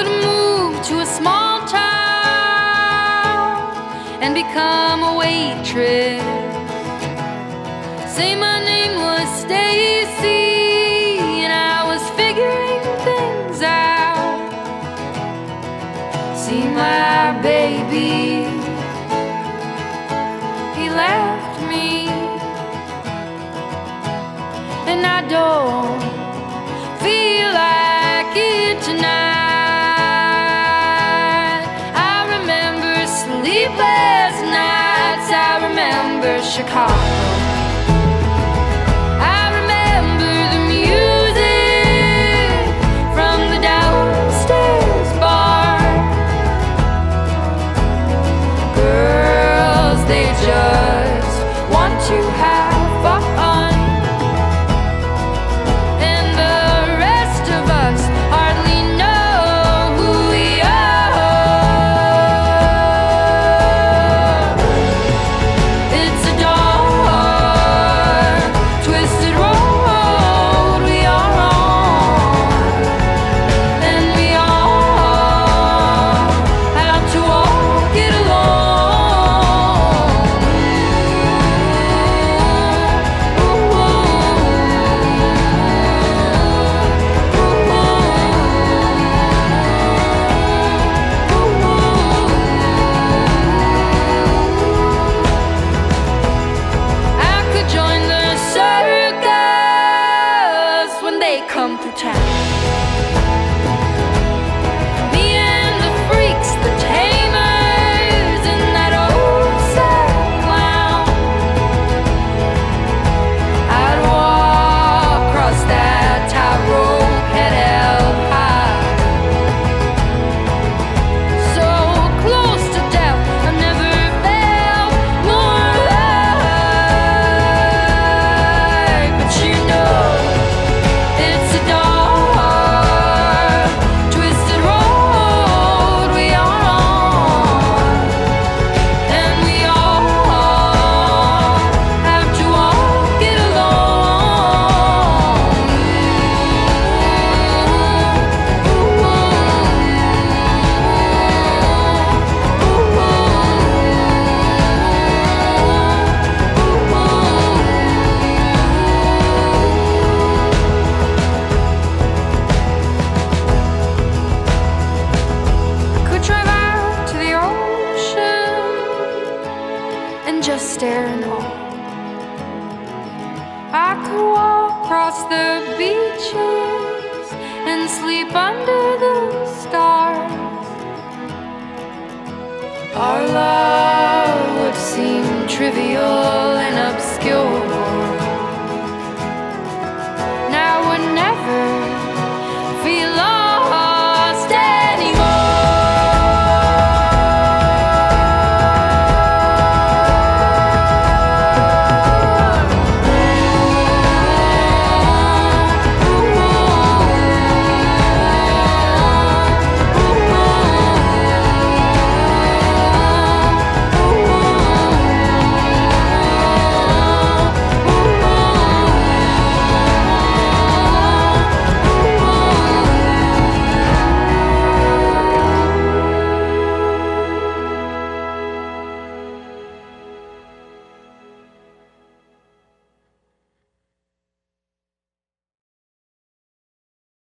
could move to a small town and become a waitress. Say my name was Stacy, and I was figuring things out. See my baby, he left me, and I don't feel like it tonight. I remember sleepless nights, I remember Chicago. Just want to have fun, and the rest of us hardly know who we are. It's a dark, twisted road we are on, and we all have to walk it alone. Come through town. Me and the freaks, the tamers, and that old sad clown. I'd walk across that tightrope, head held high, so close to death. I've never felt more alive. But you know, it's a dark, twisted road we are on, and we all have to walk it alone. Could drive out to the ocean and just stare in awe. I could walk across the beaches and sleep under the stars. Our love would seem trivial and obscure,